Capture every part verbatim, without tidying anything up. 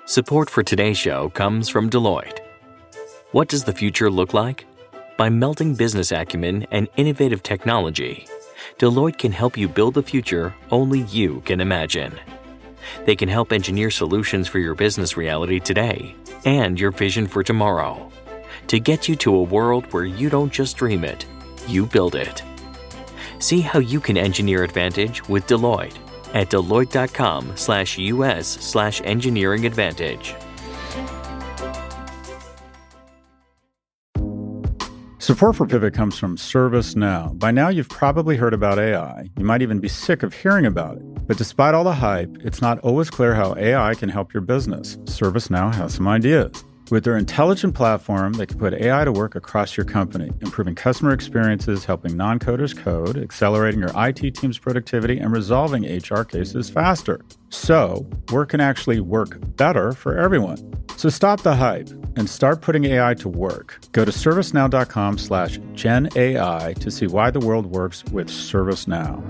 Support for today's show comes from Deloitte. What does the future look like? By melding business acumen and innovative technology, Deloitte can help you build the future only you can imagine. They can help engineer solutions for your business reality today and your vision for tomorrow to get you to a world where you don't just dream it, you build it. See how you can engineer advantage with Deloitte at Deloitte.com slash US slash engineering advantage. Support for Pivot comes from ServiceNow. By now, you've probably heard about A I. You might even be sick of hearing about it. But despite all the hype, it's not always clear how A I can help your business. ServiceNow has some ideas. With their intelligent platform, they can put A I to work across your company, improving customer experiences, helping non-coders code, accelerating your I T team's productivity, and resolving H R cases faster. So, work can actually work better for everyone. So stop the hype and start putting A I to work. Go to servicenow.com slash Gen AI to see why the world works with ServiceNow.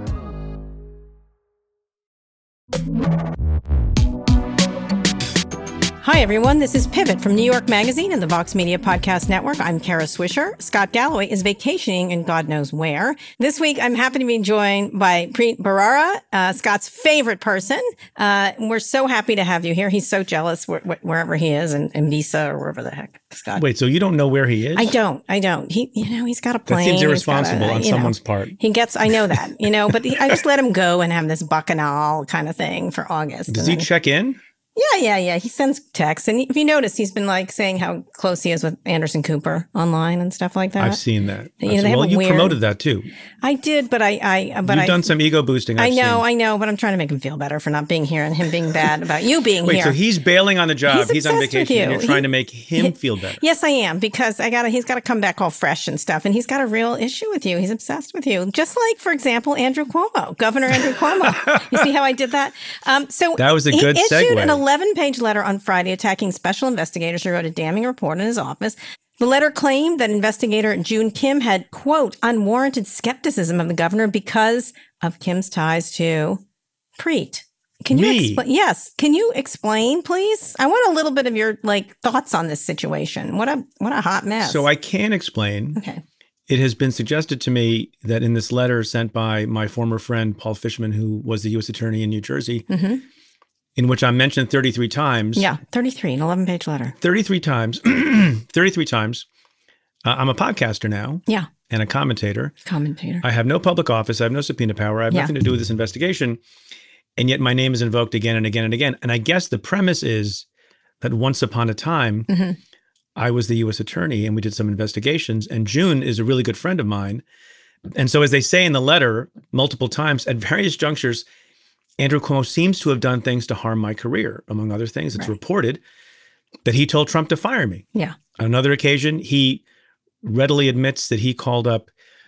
Hi, everyone. This is Pivot from New York Magazine and the Vox Media Podcast Network. I'm Kara Swisher. Scott Galloway is vacationing in God knows where. This week, I'm happy to be joined by Preet Bharara, uh, Scott's favorite person. Uh, we're so happy to have you here. He's so jealous wh- wh- wherever he is, in Ibiza or wherever the heck, Scott. Wait, so you don't know where he is? I don't. I don't. He, you know, he's got a plane. That seems irresponsible a, on someone's know, part. He gets, I know that, you know, but he, I just let him go and have this bacchanal kind of thing for August. Does he then, check in? Yeah, yeah, yeah. He sends texts. And if you notice, he's been like saying how close he is with Anderson Cooper online and stuff like that. I've seen that. You know, they well, have a you weird... promoted that too. I did, but I, I, but You've I, done some ego boosting. I've I know, seen. I know, but I'm trying to make him feel better for not being here and him being bad about you being Wait, here. so he's bailing on the job. He's, he's on vacation. And you're trying he, to make him he, feel better. Yes, I am, because I got he's got to come back all fresh and stuff, and he's got a real issue with you. He's obsessed with you, just like, for example, Andrew Cuomo, Governor Andrew Cuomo. You see how I did that? Um, so that was a good he segue. He issued an eleven-page letter on Friday attacking special investigators who wrote a damning report in his office. The letter claimed that investigator June Kim had, quote, unwarranted skepticism of the governor because of Kim's ties to Preet. Can you Me? explain? Yes. Can you explain, please? I want a little bit of your like thoughts on this situation. What a what a hot mess. So I can explain. Okay. It has been suggested to me that in this letter sent by my former friend Paul Fishman, who was the U S attorney in New Jersey, mm-hmm. in which I'm mentioned thirty-three times. Yeah, thirty-three, an eleven-page letter. thirty-three times. thirty-three times. Uh, I'm a podcaster now. Yeah. And a commentator. Commentator. I have no public office. I have no subpoena power. I have yeah. nothing to do with this investigation. And yet my name is invoked again and again and again. And I guess the premise is that once upon a time, mm-hmm. I was the U S attorney and we did some investigations. And June is a really good friend of mine. And so as they say in the letter multiple times, at various junctures, Andrew Cuomo seems to have done things to harm my career. Among other things, it's right. reported that he told Trump to fire me. Yeah. On another occasion, he readily admits that he called up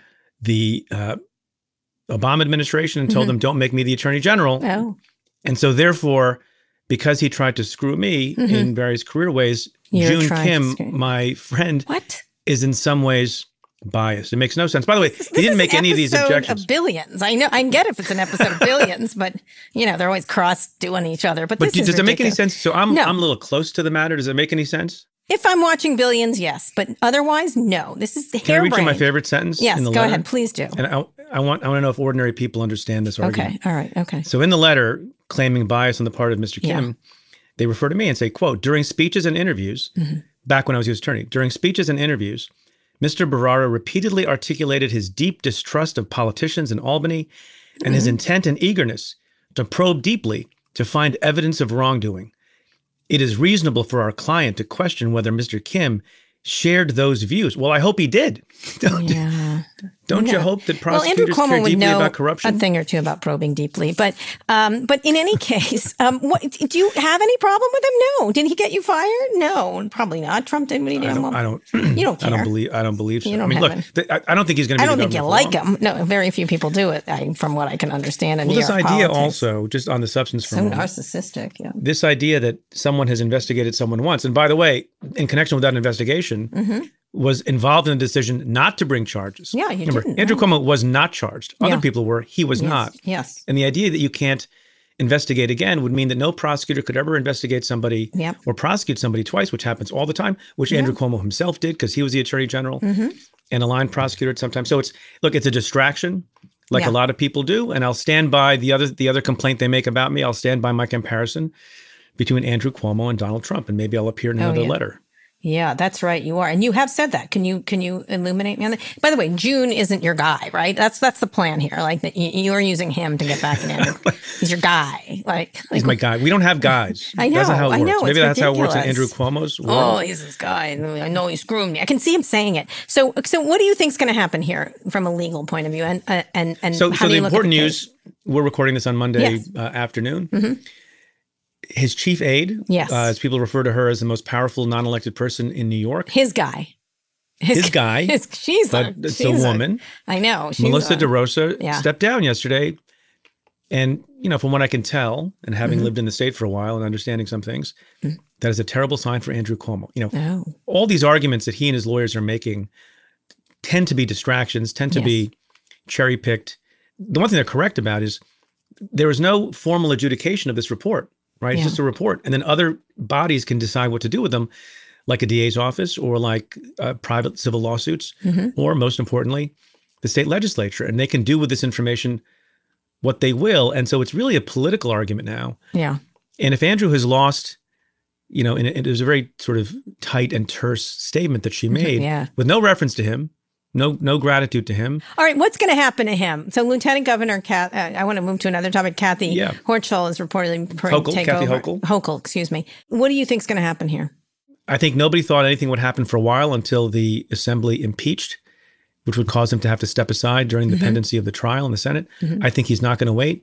the uh, Obama administration and told mm-hmm. them, don't make me the attorney general. Oh. And so therefore, because he tried to screw me mm-hmm. in various career ways, You're June Kim, my friend, what? is in some ways biased. It makes no sense. By the way, this he didn't make any of these objections. Of Billions. I know. I get if it's an episode of Billions, but you know they're always cross doing each other. But, but this do, is does ridiculous. it make any sense? So I'm no. I'm a little close to the matter. Does it make any sense? If I'm watching Billions, yes, but otherwise, no. This is harebrained. Can I read you my favorite sentence? Yes, in the go letter? ahead, please do. And I, I want I want to know if ordinary people understand this argument. Okay, all right, okay. So in the letter claiming bias on the part of Mister Kim, yeah. they refer to me and say, quote, during speeches and interviews, mm-hmm. back when I was U S attorney, during speeches and interviews, Mister Bharara repeatedly articulated his deep distrust of politicians in Albany and mm-hmm. his intent and eagerness to probe deeply to find evidence of wrongdoing. It is reasonable for our client to question whether Mister Kim shared those views. Well, I hope he did. Don't, yeah. don't no. you hope that prosecutors well, care deeply know about corruption? A thing or two about probing deeply. But um, but in any case, um, what, do you have any problem with him? No. Did he get you fired? No, probably not. Trump did what he did. I don't, well, I don't, you don't care. I don't believe, I don't believe so. You don't I mean, look, it. th- I don't think he's going to be I don't the think you governor like for long. him. No, very few people do it, I, from what I can understand in well, New this York idea politics. also, just on the substance for so a moment. narcissistic, yeah. This idea that someone has investigated someone once, and by the way, in connection with that investigation, mm-hmm. was involved in a decision not to bring charges. Yeah, you Remember, didn't. Andrew right? Cuomo was not charged. Other yeah. people were. He was yes. not. Yes. And the idea that you can't investigate again would mean that no prosecutor could ever investigate somebody yep. or prosecute somebody twice, which happens all the time, which yep. Andrew Cuomo himself did because he was the attorney general mm-hmm. and a line prosecutor at some time. So it's, look, it's a distraction like yeah. a lot of people do. And I'll stand by the other the other complaint they make about me. I'll stand by my comparison between Andrew Cuomo and Donald Trump, and maybe I'll appear in another oh, yeah. letter. Yeah, that's right. You are. And you have said that. Can you can you illuminate me on that? By the way, June isn't your guy, right? That's that's the plan here. Like that you, you're using him to get back in Andrew. He's your guy. Like, like He's my guy. We don't have guys. I know. That's not how it I works. know. Maybe that's ridiculous. how it works in Andrew Cuomo's world. Oh, he's this guy. I know he's screwing me. I can see him saying it. So so what do you think is going to happen here from a legal point of view? And uh, and and so, how so do the you look important at the news, we're recording this on Monday yes. uh, afternoon. Mm-hmm. His chief aide, yes. uh, as people refer to her as the most powerful non-elected person in New York. His guy. His, his guy. His, she's but a, it's she's a woman. A, I know. She's Melissa a, DeRosa yeah. stepped down yesterday. And, you know, from what I can tell, and having mm-hmm. lived in the state for a while and understanding some things, mm-hmm. that is a terrible sign for Andrew Cuomo. You know, oh. all these arguments that he and his lawyers are making tend to be distractions, tend to yes. be cherry-picked. The one thing they're correct about is there is no formal adjudication of this report. Right? Yeah. It's just a report. And then other bodies can decide what to do with them, like a D A's office or like uh, private civil lawsuits, mm-hmm. or most importantly, the state legislature. And they can do with this information what they will. And so it's really a political argument now. Yeah. And if Andrew has lost, you know, and it was a very sort of tight and terse statement that she made yeah. with no reference to him, No, no gratitude to him. All right, what's going to happen to him? So, Lieutenant Governor, Kath, uh, I want to move to another topic. Kathy yeah. Hochul is reportedly Hochul, to take Kathy over. Hochul. Hochul, excuse me. What do you think is going to happen here? I think nobody thought anything would happen for a while until the assembly impeached, which would cause him to have to step aside during the mm-hmm. pendency of the trial in the Senate. Mm-hmm. I think he's not going to wait.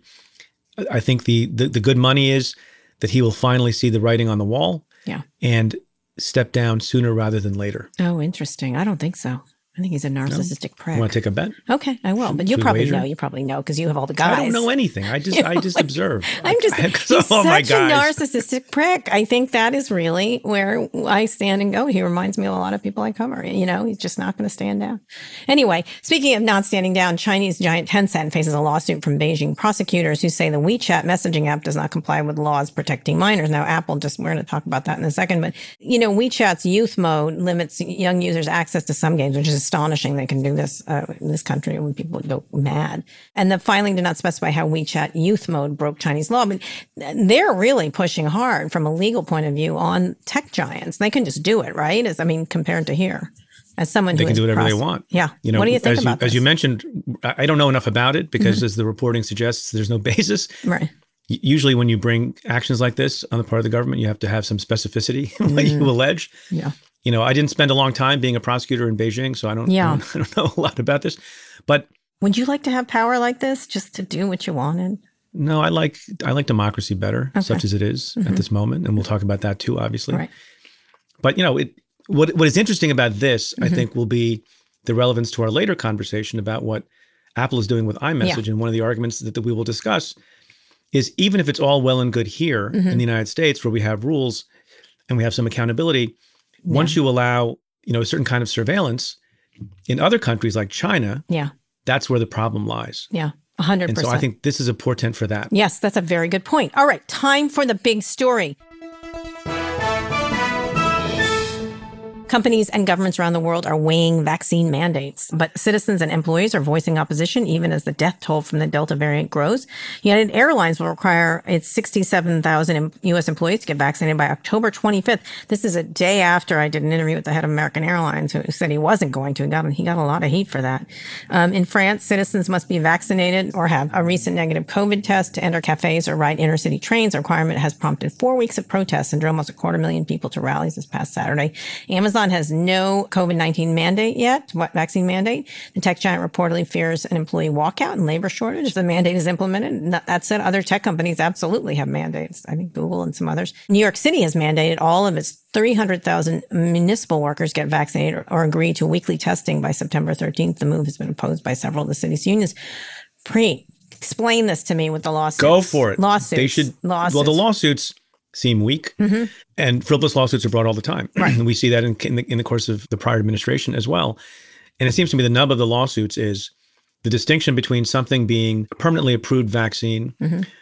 I think the, the the good money is that he will finally see the writing on the wall yeah. and step down sooner rather than later. Oh, interesting. I don't think so. I think he's a narcissistic no. prick. You want to take a bet? Okay, I will. Should, but you probably wager? know. You probably know because you have all the guys. I don't know anything. I just, I just observe. I'm just. I, he's oh, such my a guys. narcissistic prick. I think that is really where I stand and go. He reminds me of a lot of people I cover. You know, he's just not going to stand down. Anyway, speaking of not standing down, Chinese giant Tencent faces a lawsuit from Beijing prosecutors who say the WeChat messaging app does not comply with laws protecting minors. Now, Apple just, we're going to talk about that in a second, but you know, WeChat's youth mode limits young users access to some games, which is astonishing. They can do this uh, in this country when people go mad. And the filing did not specify how WeChat youth mode broke Chinese law, but they're really pushing hard from a legal point of view on tech giants. They can just do it, right? As I mean, compared to here. As someone they who can do whatever crossed, they want. Yeah. You know, what do you think as about you, this? As you mentioned, I don't know enough about it because mm-hmm. as the reporting suggests, there's no basis. Right. Usually when you bring actions like this on the part of the government, you have to have some specificity in what mm. you allege. Yeah. You know, I didn't spend a long time being a prosecutor in Beijing, so I don't, yeah. I don't, I don't know a lot about this. But would you like to have power like this, just to do what you wanted? No, I like I like democracy better, okay. such as it is mm-hmm. at this moment, and we'll talk about that too, obviously. Right. But you know, it what what is interesting about this, mm-hmm. I think, will be the relevance to our later conversation about what Apple is doing with iMessage, yeah. and one of the arguments that, that we will discuss is even if it's all well and good here mm-hmm. in the United States, where we have rules and we have some accountability. Yeah. Once you allow, you know, a certain kind of surveillance in other countries like China, yeah, that's where the problem lies. Yeah, one hundred percent. And so I think this is a portent for that. Yes, that's a very good point. All right, time for the big story. Companies and governments around the world are weighing vaccine mandates, but citizens and employees are voicing opposition even as the death toll from the Delta variant grows. United Airlines will require its sixty-seven thousand U S employees to get vaccinated by October twenty-fifth. This is a day after I did an interview with the head of American Airlines who said he wasn't going to. He got, he got a lot of heat for that. Um, in France, citizens must be vaccinated or have a recent negative COVID test to enter cafes or ride intercity trains. The requirement has prompted four weeks of protests and drew almost a quarter million people to rallies this past Saturday. Amazon has no COVID nineteen mandate yet, what vaccine mandate. The tech giant reportedly fears an employee walkout and labor shortage if the mandate is implemented. That said, other tech companies absolutely have mandates. I think Google and some others. New York City has mandated all of its three hundred thousand municipal workers get vaccinated or, or agree to weekly testing by September thirteenth. The move has been opposed by several of the city's unions. Preet, explain this to me with the lawsuits. Go for it. Lawsuits. They should. Lawsuits. Well, the lawsuits seem weak, mm-hmm. and frivolous lawsuits are brought all the time. Right. And we see that in, in, the, in the course of the prior administration as well. And it seems to me the nub of the lawsuits is the distinction between something being a permanently approved vaccine mm-hmm.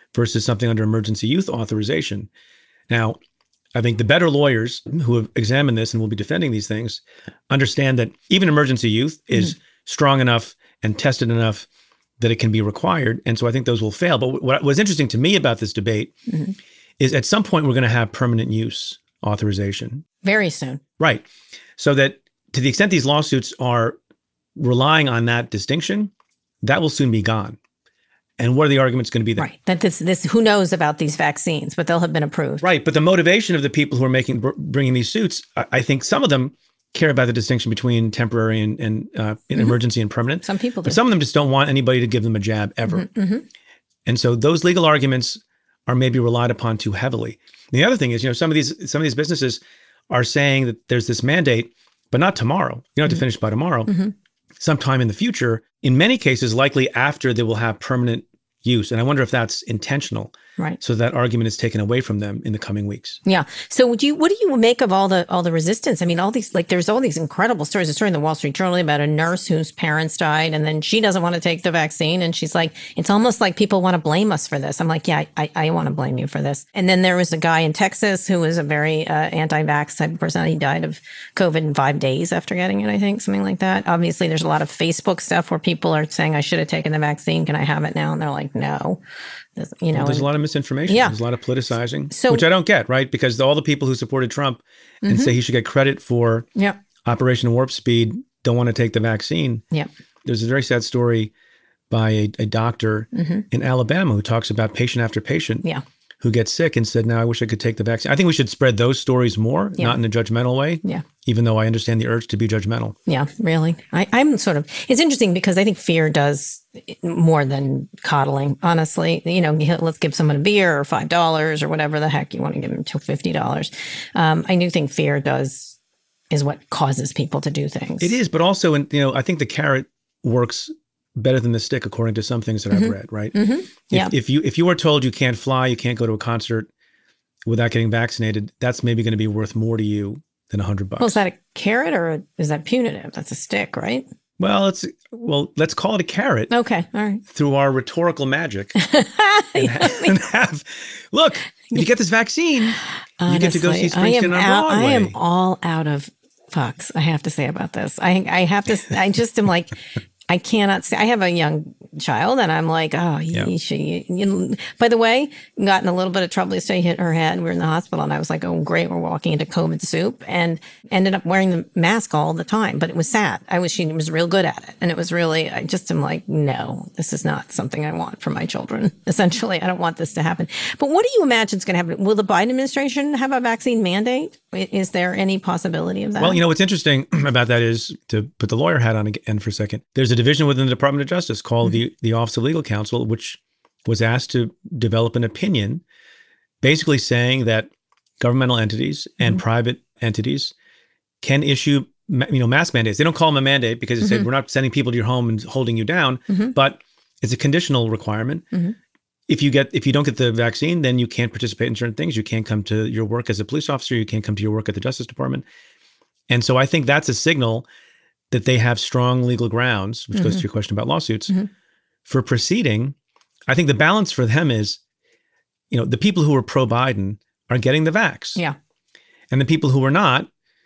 versus something under emergency use authorization. Now, I think the better lawyers who have examined this and will be defending these things understand that even emergency use is mm-hmm. strong enough and tested enough that it can be required. And so I think those will fail. But what was interesting to me about this debate mm-hmm. is at some point we're going to have permanent use authorization. Very soon. Right. So that to the extent these lawsuits are relying on that distinction, that will soon be gone. And what are the arguments going to be then? Right. That this, this, who knows about these vaccines, but they'll have been approved. Right. But the motivation of the people who are making, bringing these suits, I, I think some of them care about the distinction between temporary and, and uh, mm-hmm. emergency and permanent. Some people do. But some of them just don't want anybody to give them a jab ever. Mm-hmm. Mm-hmm. And so those legal arguments are maybe relied upon too heavily. And the other thing is, you know, some of these some of these businesses are saying that there's this mandate, but not tomorrow. You don't have mm-hmm. to finish by tomorrow. Mm-hmm. Sometime in the future, in many cases, likely after they will have permanent use. And I wonder if that's intentional. Right. So that argument is taken away from them in the coming weeks. Yeah. So would you, what do you make of all the all the resistance? I mean, all these, like, there's all these incredible stories. A story in the Wall Street Journal about a nurse whose parents died, and then she doesn't want to take the vaccine. And she's like, it's almost like people want to blame us for this. I'm like, yeah, I, I want to blame you for this. And then there was a guy in Texas who was a very uh, anti-vax type of person. He died of COVID in five days after getting it, I think, something like that. Obviously, there's a lot of Facebook stuff where people are saying, I should have taken the vaccine. Can I have it now? And they're like, no. You know, well, there's and, a lot of misinformation. Yeah. There's a lot of politicizing, so, which I don't get, right? Because all the people who supported Trump and mm-hmm. say he should get credit for yeah. Operation Warp Speed don't want to take the vaccine. Yeah. There's a very sad story by a, a doctor mm-hmm. in Alabama who talks about patient after patient yeah. who gets sick and said, now I wish I could take the vaccine. I think we should spread those stories more, yeah. not in a judgmental way, yeah. even though I understand the urge to be judgmental. Yeah, really. I, I'm sort of, it's interesting because I think fear does more than coddling, honestly. You know, let's give someone a beer or five dollars or whatever the heck you want to give them, to fifty dollars. Um, I do think fear does, is what causes people to do things. It is, but also, in, you know, I think the carrot works better than the stick, according to some things that mm-hmm. I've read, right? Mm-hmm. If, yeah. if you if you are told you can't fly, you can't go to a concert without getting vaccinated, that's maybe going to be worth more to you than a hundred bucks. Well, is that a carrot or a, is that punitive? That's a stick, right? Well, it's well, let's call it a carrot. Okay, all right. Through our rhetorical magic, and, have, and have look. If you get this vaccine, honestly, you get to go see Springsteen on out, Broadway. I am all out of fucks. I have to say about this. I I have to. I just am like. I cannot say. I have a young child, and I'm like, oh, yeah. you should. You, you, by the way, got in a little bit of trouble yesterday. Hit her head. We were in the hospital, and I was like, oh, great. We're walking into COVID soup, and ended up wearing the mask all the time. But it was sad. I was. She was real good at it, and it was really. I just am like, no, this is not something I want for my children. Essentially, I don't want this to happen. But what do you imagine is going to happen? Will the Biden administration have a vaccine mandate? Is there any possibility of that? Well, you know, what's interesting about that is, to put the lawyer hat on again for a second, there's a division within the Department of Justice called mm-hmm. the, the Office of Legal Counsel, which was asked to develop an opinion basically saying that governmental entities and mm-hmm. private entities can issue, you know, mask mandates. They don't call them a mandate because they mm-hmm. say we're not sending people to your home and holding you down, mm-hmm. but it's a conditional requirement. Mm-hmm. If you get if you don't get the vaccine, then you can't participate in certain things. You can't come to your work as a police officer. You can't come to your work at the Justice Department. And so I think that's a signal that they have strong legal grounds, which mm-hmm. goes to your question about lawsuits, mm-hmm. for proceeding. I think the balance for them is, you know, the people who are pro-Biden are getting the vax. Yeah. And the people who are not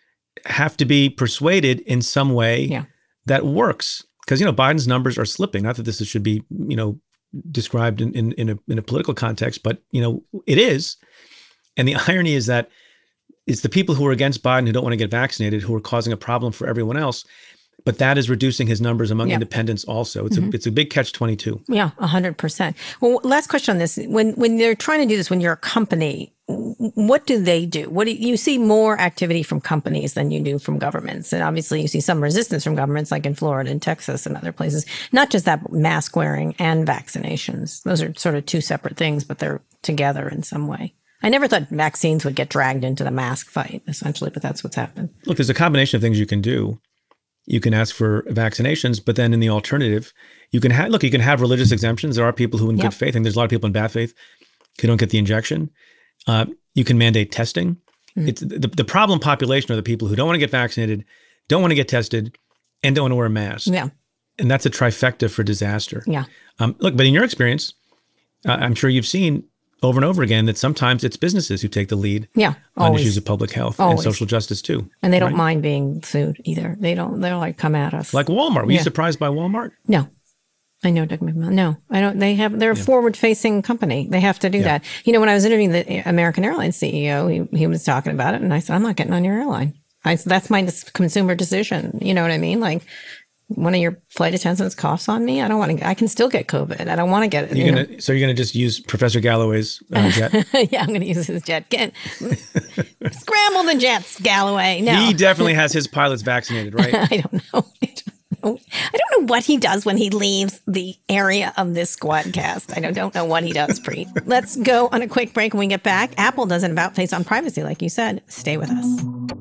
have to be persuaded in some way yeah. that works. Because, you know, Biden's numbers are slipping. Not that this should be, you know, described in, in, in, a, in a political context, but, you know, it is. And the irony is that it's the people who are against Biden who don't want to get vaccinated who are causing a problem for everyone else. But that is reducing his numbers among yeah. independents also. It's mm-hmm. a it's a big catch twenty-two. Yeah, one hundred percent. Well, last question on this. When when they're trying to do this, when you're a company, what do they do? What do you, you see more activity from companies than you do from governments? And obviously you see some resistance from governments like in Florida and Texas and other places. Not just that, but mask wearing and vaccinations. Those are sort of two separate things, but they're together in some way. I never thought vaccines would get dragged into the mask fight, essentially, but that's what's happened. Look, there's a combination of things you can do. You can ask for vaccinations, but then in the alternative, you can have, look, you can have religious exemptions. There are people who in yep. good faith, and there's a lot of people in bad faith who don't get the injection. Uh, you can mandate testing. Mm-hmm. It's the, the problem population are the people who don't want to get vaccinated, don't want to get tested, and don't want to wear a mask. Yeah. And that's a trifecta for disaster. Yeah. Um, look, but in your experience, I'm sure you've seen over and over again that sometimes it's businesses who take the lead yeah, on always. issues of public health Always. and social justice too. And they don't right? mind being sued either. They don't, they're like, come at us. Like Walmart. Were Yeah. you surprised by Walmart? No. I know Doug McMillon. No, I don't. They have, they're a Yeah. forward facing company. They have to do Yeah. that. You know, when I was interviewing the American Airlines C E O, he, he was talking about it. And I said, I'm not getting on your airline. I said, that's my dis- consumer decision. You know what I mean? Like, one of your flight attendants coughs on me. I don't want to, I can still get COVID. I don't want to get it. You're You gonna, so you're going to just use Professor Galloway's uh, jet? yeah, I'm going to use his jet. Get, scramble the jets, Galloway. No. He definitely has his pilots vaccinated, right? I don't know. I don't know. I don't know what he does when he leaves the area of this Squadcast. I don't, don't know what he does, Preet. Let's go on a quick break. When we get back, Apple does an about face on privacy, like you said. Stay with us.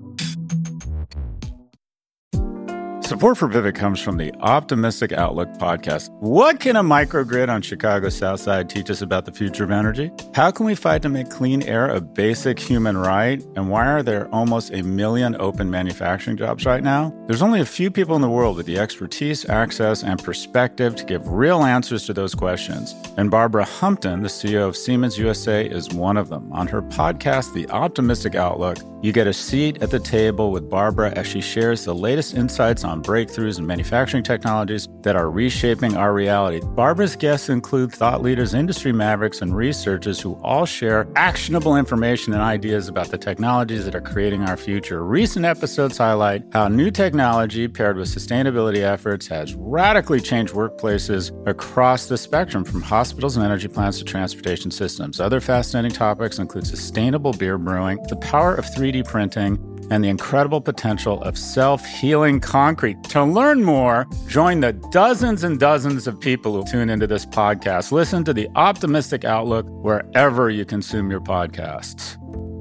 Support for Pivot comes from the Optimistic Outlook podcast. What can a microgrid on Chicago's South Side teach us about the future of energy? How can we fight to make clean air a basic human right? And why are there almost a million open manufacturing jobs right now? There's only a few people in the world with the expertise, access, and perspective to give real answers to those questions. And Barbara Humpton, the C E O of Siemens U S A, is one of them. On her podcast, The Optimistic Outlook, you get a seat at the table with Barbara as she shares the latest insights on breakthroughs in manufacturing technologies that are reshaping our reality. Barbara's guests include thought leaders, industry mavericks, and researchers who all share actionable information and ideas about the technologies that are creating our future. Recent episodes highlight how new technology paired with sustainability efforts has radically changed workplaces across the spectrum, from hospitals and energy plants to transportation systems. Other fascinating topics include sustainable beer brewing, the power of three D printing, and the incredible potential of self-healing concrete. To learn more, join the dozens and dozens of people who tune into this podcast. Listen to The Optimistic Outlook wherever you consume your podcasts.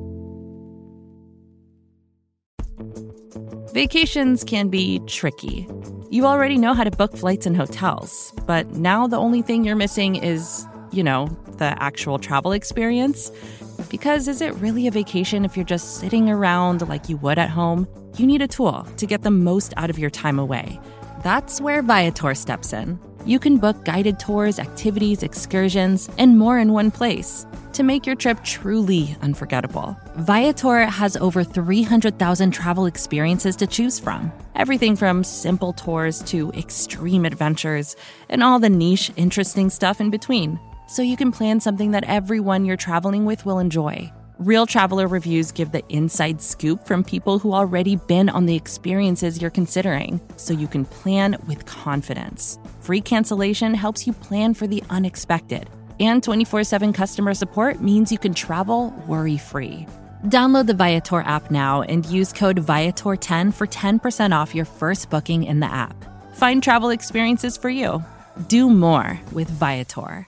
Vacations can be tricky. You already know how to book flights and hotels, but now the only thing you're missing is, you know, the actual travel experience. Because is it really a vacation if you're just sitting around like you would at home? You need a tool to get the most out of your time away. That's where Viator steps in. You can book guided tours, activities, excursions, and more in one place to make your trip truly unforgettable. Viator has over three hundred thousand travel experiences to choose from. Everything from simple tours to extreme adventures and all the niche, interesting stuff in between. So you can plan something that everyone you're traveling with will enjoy. Real traveler reviews give the inside scoop from people who already been on the experiences you're considering, so you can plan with confidence. Free cancellation helps you plan for the unexpected. And twenty-four seven customer support means you can travel worry-free. Download the Viator app now and use code Viator ten for ten percent off your first booking in the app. Find travel experiences for you. Do more with Viator.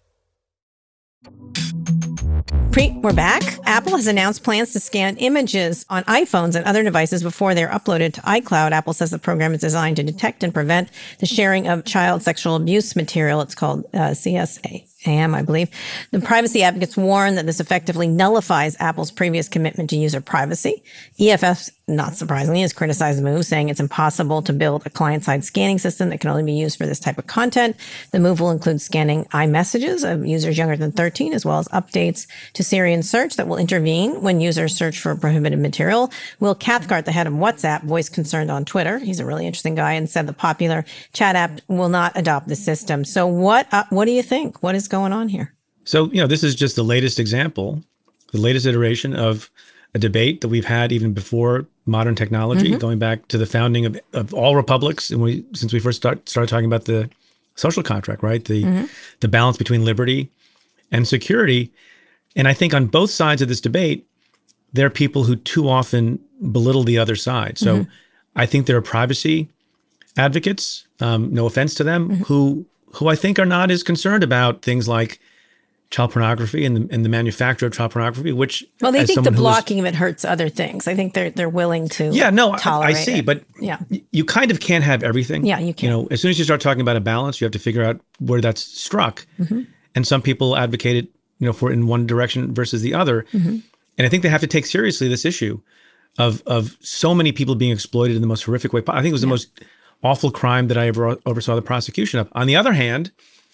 Pre, we're back. Apple has announced plans to scan images on iPhones and other devices before they're uploaded to iCloud. Apple says the program is designed to detect and prevent the sharing of child sexual abuse material. It's called uh, C S A M, I believe. The privacy advocates warn that this effectively nullifies Apple's previous commitment to user privacy. E F F, not surprisingly, has criticized the move, saying it's impossible to build a client-side scanning system that can only be used for this type of content. The move will include scanning iMessages of users younger than thirteen, as well as updates to Siri and Search that will intervene when users search for prohibited material. Will Cathcart, the head of WhatsApp, voiced concern on Twitter. He's a really interesting guy, and said the popular chat app will not adopt the system. So what, uh, what do you think? What is going on here? So, you know, this is just the latest example, the latest iteration of a debate that we've had even before modern technology, mm-hmm. going back to the founding of, of all republics, and we since we first start, started talking about the social contract, right? The mm-hmm. the balance between liberty and security. And I think on both sides of this debate, there are people who too often belittle the other side. So mm-hmm. I think there are privacy advocates, um, no offense to them, mm-hmm. who who I think are not as concerned about things like child pornography and the, and the manufacture of child pornography, which well, they think the blocking of it hurts other things. I think they're they're willing to yeah, no, tolerate I, I see, it. but yeah. you kind of can't have everything. Yeah, you can. You know, as soon as you start talking about a balance, you have to figure out where that's struck. Mm-hmm. And some people advocate it, you know, for in one direction versus the other. Mm-hmm. And I think they have to take seriously this issue of of so many people being exploited in the most horrific way. I think it was the yeah. most awful crime that I ever oversaw the prosecution of. On the other hand,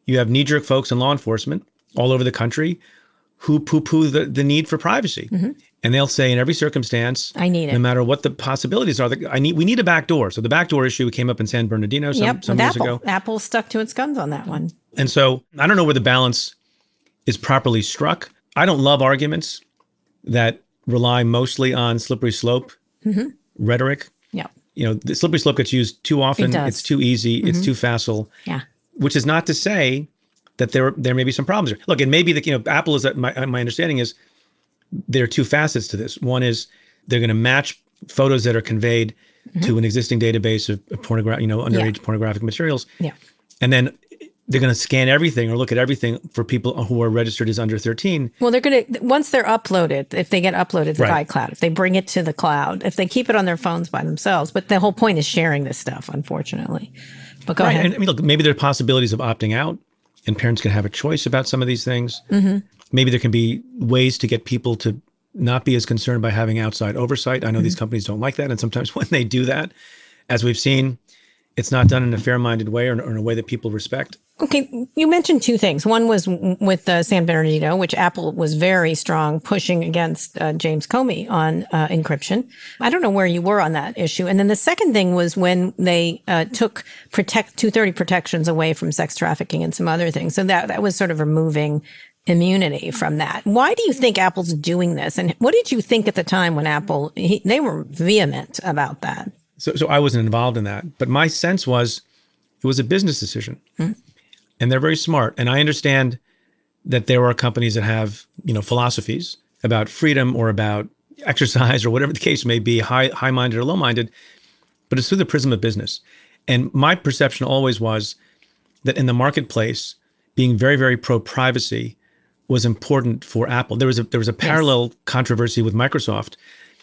you have knee-jerk folks in law enforcement all over the country who poo-poo the, the need for privacy. Mm-hmm. And they'll say in every circumstance, I need it. No matter what the possibilities are, I need. We need a back door. So the back door issue came up in San Bernardino some, yep, some years Apple. ago. Apple stuck to its guns on that one. And so I don't know where the balance is properly struck. I don't love arguments that rely mostly on slippery slope mm-hmm. rhetoric. Yeah. You know, the slippery slope gets used too often. It does. It's too easy. Mm-hmm. It's too facile. Yeah. Which is not to say that there there may be some problems. Look, and maybe the you know Apple is that my my understanding is there are two facets to this. One is they're going to match photos that are conveyed mm-hmm. to an existing database of, of pornographic, you know, underage yeah. pornographic materials. Yeah. And then they're going to scan everything or look at everything for people who are registered as under thirteen. Well, they're going to, once they're uploaded, if they get uploaded to right. iCloud, if they bring it to the cloud, if they keep it on their phones by themselves. But the whole point is sharing this stuff, unfortunately. But go right. ahead. And I mean, look, maybe there are possibilities of opting out and parents can have a choice about some of these things. Mm-hmm. Maybe there can be ways to get people to not be as concerned by having outside oversight. I know mm-hmm. these companies don't like that. And sometimes when they do that, as we've seen, it's not done in a fair-minded way or in a way that people respect. Okay, you mentioned two things. One was with uh, San Bernardino, which Apple was very strong pushing against uh, James Comey on uh, encryption. I don't know where you were on that issue. And then the second thing was when they uh, took protect two thirty protections away from sex trafficking and some other things. So that that was sort of removing immunity from that. Why do you think Apple's doing this? And what did you think at the time when Apple, he, they were vehement about that? So, so I wasn't involved in that, but my sense was it was a business decision. Mm-hmm. And they're very smart. And I understand that there are companies that have, you know, philosophies about freedom or about exercise or whatever the case may be, high, high-minded or low-minded, but it's through the prism of business. And my perception always was that in the marketplace, being very, very pro-privacy was important for Apple. There was a there was a parallel yes. controversy with Microsoft.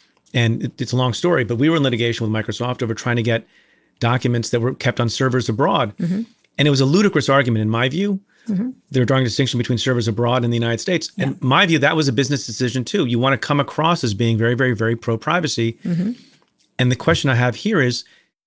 And it, it's a long story, but we were in litigation with Microsoft over trying to get documents that were kept on servers abroad. Mm-hmm. And it was a ludicrous argument in my view. Mm-hmm. They were drawing a distinction between servers abroad and the United States. Yeah. And in my view, that was a business decision too. You want to come across as being very, very, very pro-privacy. Mm-hmm. And the question I have here is,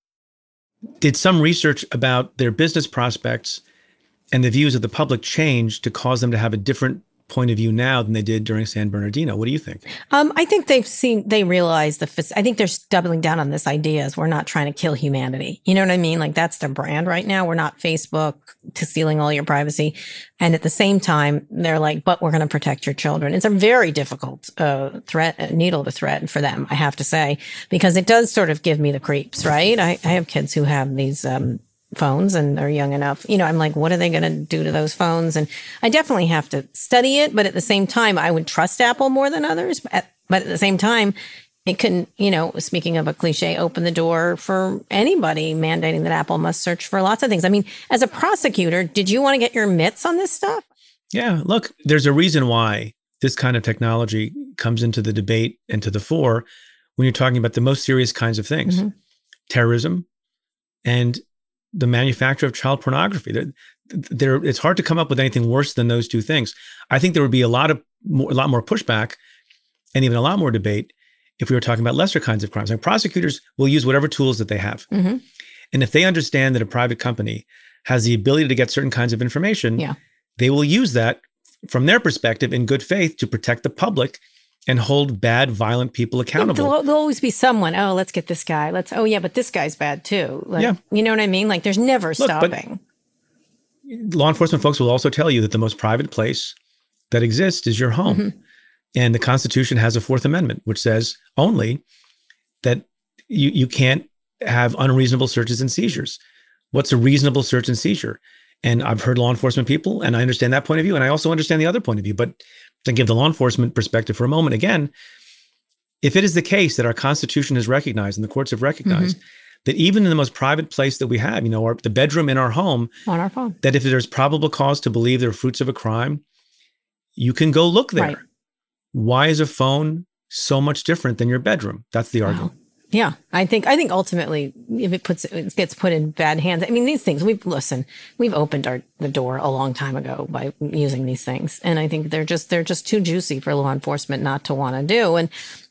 did some research about their business prospects and the views of the public change to cause them to have a different point of view now than they did during San Bernardino? What do you think? Um, I think they've seen, they realize the, I think they're doubling down on this idea as we're not trying to kill humanity. You know what I mean? Like that's their brand right now. We're not Facebook to stealing all your privacy. And at the same time, they're like, but we're going to protect your children. It's a very difficult uh, threat, uh, needle to thread for them, I have to say, because it does sort of give me the creeps, right? I, I have kids who have these, um, phones and they're young enough. You know, I'm like, what are they going to do to those phones? And I definitely have to study it. But at the same time, I would trust Apple more than others. But at, but at the same time, it can, you know, speaking of a cliche, open the door for anybody mandating that Apple must search for lots of things. I mean, as a prosecutor, did you want to get your mitts on this stuff? Yeah, look, there's a reason why this kind of technology comes into the debate and to the fore when you're talking about the most serious kinds of things, mm-hmm. terrorism and the manufacture of child pornography. There, there, it's hard to come up with anything worse than those two things. I think there would be a lot of more, a lot more pushback and even a lot more debate if we were talking about lesser kinds of crimes. Like prosecutors will use whatever tools that they have. Mm-hmm. And if they understand that a private company has the ability to get certain kinds of information, yeah. they will use that from their perspective in good faith to protect the public and hold bad, violent people accountable. There'll, there'll always be someone, oh, let's get this guy. Let's, oh yeah, but this guy's bad too. Like, yeah. You know what I mean? Like there's never Look, stopping. Law enforcement folks will also tell you that the most private place that exists is your home. Mm-hmm. And the Constitution has a Fourth Amendment, which says only that you, you can't have unreasonable searches and seizures. What's a reasonable search and seizure? And I've heard law enforcement people, and I understand that point of view. And I also understand the other point of view. But to give the law enforcement perspective for a moment, again, if it is the case that our Constitution has recognized and the courts have recognized mm-hmm. that even in the most private place that we have, you know, our, the bedroom in our home, on our phone, that if there's probable cause to believe there are fruits of a crime, you can go look there. Right. Why is a phone so much different than your bedroom? That's the argument. Wow. Yeah, I think I think ultimately, if it puts it gets put in bad hands. I mean, these things. We've listen. We've opened our the door a long time ago by using these things, and I think they're just they're just too juicy for law enforcement not to want to do. And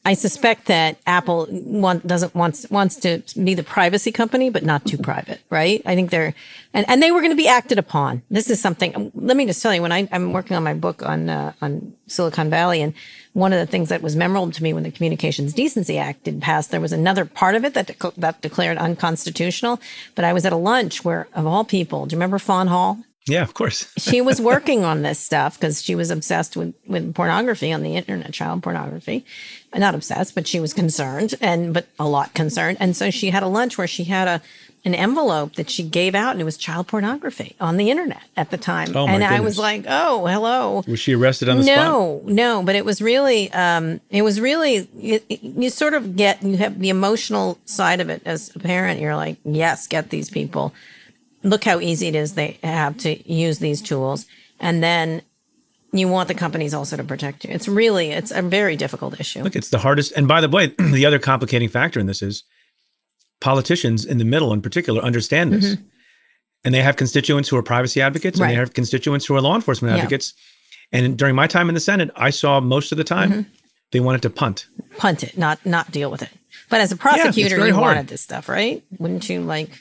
I suspect that Apple want, doesn't wants wants to be the privacy company, but not too private, right? I think they're, and, and they were going to be acted upon. This is something. Let me just tell you, when I, I'm working on my book on uh, on Silicon Valley, and one of the things that was memorable to me when the Communications Decency Act did pass, there was another part of it that de- that declared unconstitutional. But I was at a lunch where, of all people, do you remember Fawn Hall? Yeah, of course. She was working on this stuff because she was obsessed with, with pornography on the internet, child pornography. Not obsessed, but she was concerned, and but a lot concerned. And so she had a lunch where she had a an envelope that she gave out, and it was child pornography on the internet at the time. Oh, my and goodness. I was like, "Oh, hello." Was she arrested on the no, spot? No, no. But it was really, um, it was really. It, it, you sort of get you have the emotional side of it as a parent. You're like, "Yes, get these people." Look how easy it is they have to use these tools. And then you want the companies also to protect you. It's really, it's a very difficult issue. Look, it's the hardest. And by the way, the other complicating factor in this is politicians in the middle in particular understand this. Mm-hmm. And they have constituents who are privacy advocates, right. and they have constituents who are law enforcement advocates. Yeah. And during my time in the Senate, I saw most of the time mm-hmm. they wanted to punt. Punt it, not not deal with it. But as a prosecutor, yeah, you hard. wanted this stuff, right? Wouldn't you like...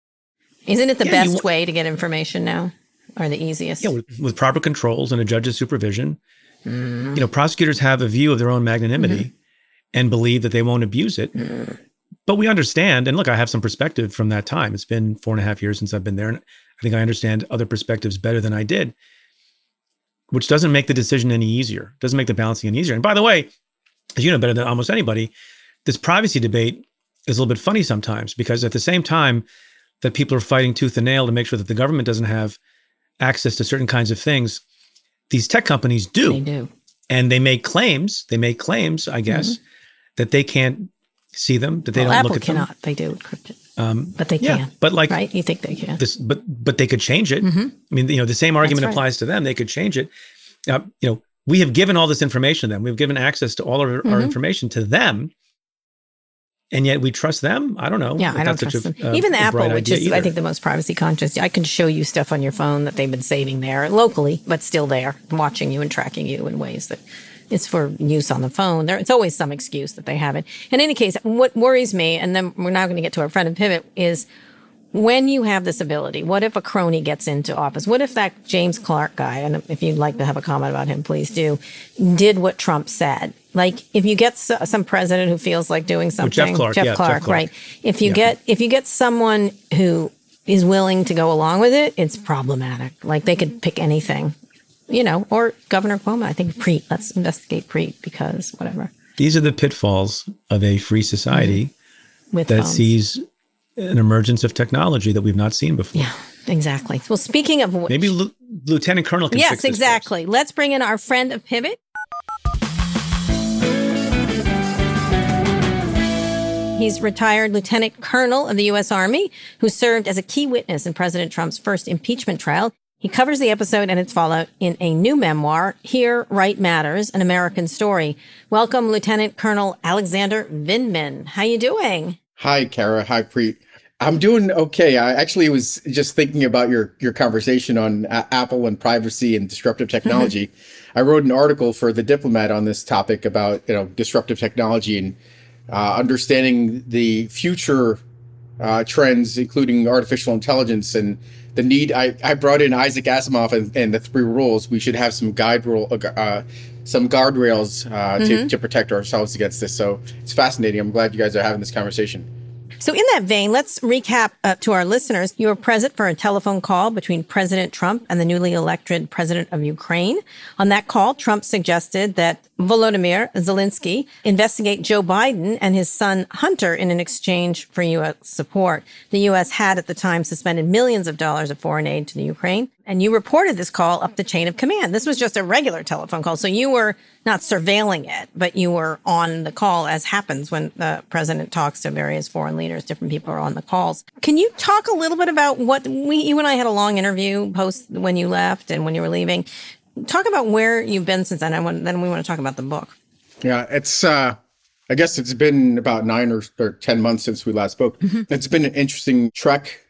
Isn't it the yeah, best you, way to get information now, or the easiest? Yeah, with, with proper controls and a judge's supervision. Mm. You know, prosecutors have a view of their own magnanimity mm-hmm. and believe that they won't abuse it. Mm. But we understand, and look, I have some perspective from that time. It's been four and a half years since I've been there, and I think I understand other perspectives better than I did, which doesn't make the decision any easier, doesn't make the balancing any easier. And by the way, as you know better than almost anybody, this privacy debate is a little bit funny sometimes, because at the same time that people are fighting tooth and nail to make sure that the government doesn't have access to certain kinds of things, these tech companies do. They do. And they make claims, they make claims, I guess, mm-hmm. that they can't see them, that they well, don't Apple look at cannot. them. They do encrypt it. Um, but they yeah, can. But like, right? You think they can. This, but but they could change it. Mm-hmm. I mean, you know, the same argument right. applies to them. They could change it. Uh, you know, we have given all this information to them. We've given access to all of our, mm-hmm. our information to them. And yet we trust them? I don't know. Yeah, I don't trust them. Uh, Even the Apple, which is, either. I think, the most privacy conscious. I can show you stuff on your phone that they've been saving there locally, but still there, watching you and tracking you in ways that it's for use on the phone. There, it's always some excuse that they have it. In any case, what worries me, and then we're now going to get to our friend and pivot, is when you have this ability, what if a crony gets into office? What if that James Clark guy, and if you'd like to have a comment about him, please do, did what Trump said? Like, if you get some president who feels like doing something, Jeff Clark, Jeff, yeah, Clark, Jeff Clark, right? If you yeah. get if you get someone who is willing to go along with it, it's problematic. Like, they could pick anything, you know, or Governor Cuomo. I think Preet. Let's investigate Preet because whatever. These are the pitfalls of a free society mm-hmm. With that phones. sees an emergence of technology that we've not seen before. Yeah, exactly. Well, speaking of which, maybe L- Lieutenant Colonel can yes, fix this exactly. first. Let's bring in our friend of Pivot. He's retired Lieutenant Colonel of the U S Army, who served as a key witness in President Trump's first impeachment trial. He covers the episode and its fallout in a new memoir, Here Right Matters, An American Story. Welcome, Lieutenant Colonel Alexander Vindman. How you doing? Hi, Kara. Hi, Preet. I'm doing okay. I actually was just thinking about your, your conversation on a- Apple and privacy and disruptive technology. I wrote an article for The Diplomat on this topic about, you know, disruptive technology and uh, understanding the future uh, trends, including artificial intelligence and the need. I, I brought in Isaac Asimov and, and the three rules. We should have some guide rule, uh, some guardrails uh, mm-hmm. to, to protect ourselves against this. So it's fascinating. I'm glad you guys are having this conversation. So in that vein, let's recap uh, to our listeners. You were present for a telephone call between President Trump and the newly elected president of Ukraine. On that call, Trump suggested that Volodymyr Zelensky investigate Joe Biden and his son Hunter in an exchange for U S support. The U S had at the time suspended millions of dollars of foreign aid to the Ukraine. And you reported this call up the chain of command. This was just a regular telephone call. So you were not surveilling it, but you were on the call, as happens when the president talks to various foreign leaders. Different people are on the calls. Can you talk a little bit about what we, you and I had a long interview post when you left and when you were leaving. Talk about where you've been since then. And when, then we want to talk about the book. Yeah, it's, uh, I guess it's been about nine or, or ten months since we last spoke. Mm-hmm. It's been an interesting trek.